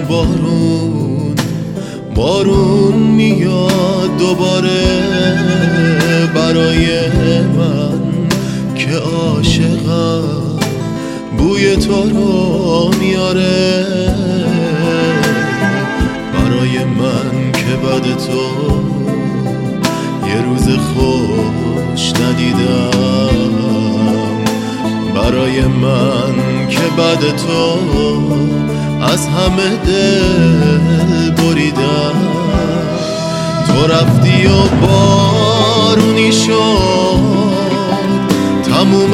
بارون میاد دوباره برای من که عاشقم بوی تو رو میاره، برای من که بعد تو یه روز خوش ندیدم، برای من که بعد تو از همه دل بریدم. تو رفتی و بارونی شد تموم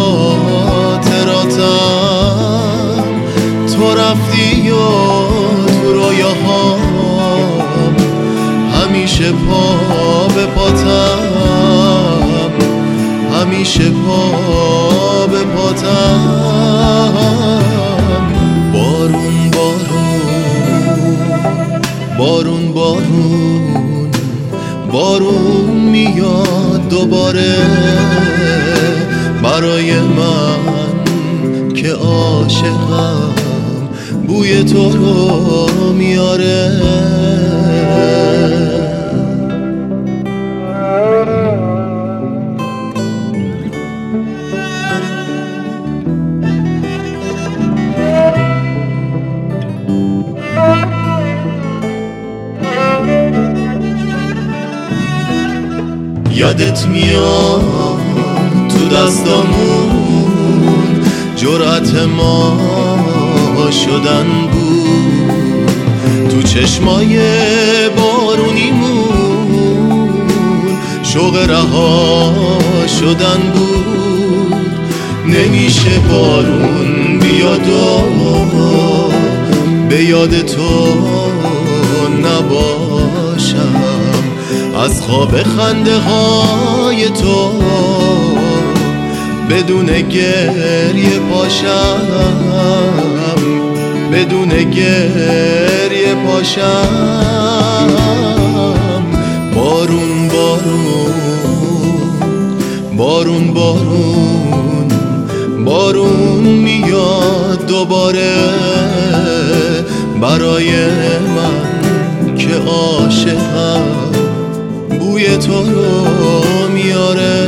خاطراتم، تو رفتی و تو رویاهام همیشه پا به پاتم، همیشه پا به پاتم. بارون بارون بارون بارون بارون میاد دوباره برای من که عاشقم بوی تو رو میاره. یادت میاد تو دستامون جرأت ما شدن بود، تو چشمای بارونیمون شوق رها شدن بود. نمیشه بارون بیاد و به یاد تو نباشم، از خواب خنده های تو بدون گریه پاشم، بدون گریه پاشم. بارون بارون بارون بارون بارون میاد دوباره برای من که عاشقم بوی تو رو میاره.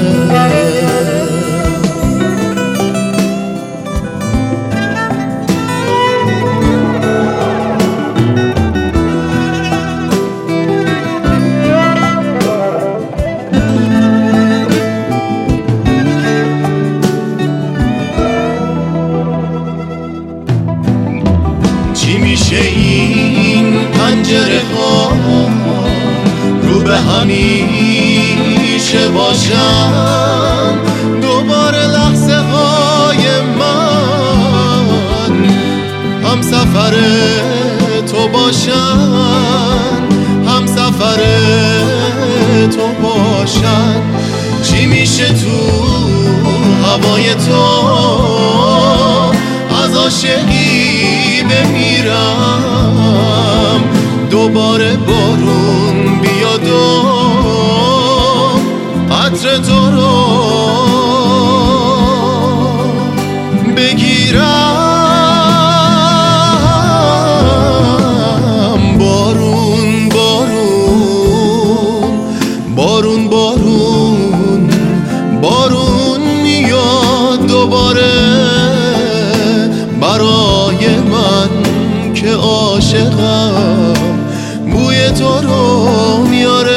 چی میشه این پنجره ها رو به همیشه باشن، دوباره لحظه های من هم سفر تو باشن، هم سفر تو باشن. چی میشه تو هوای تو از عاشقی بمیرم، دوباره بارون بیاد و عطر تو رو بگیرم. بارون بارون بارون بارون بارون میاد دوباره برای من که عاشقم بوی تو رو میاره.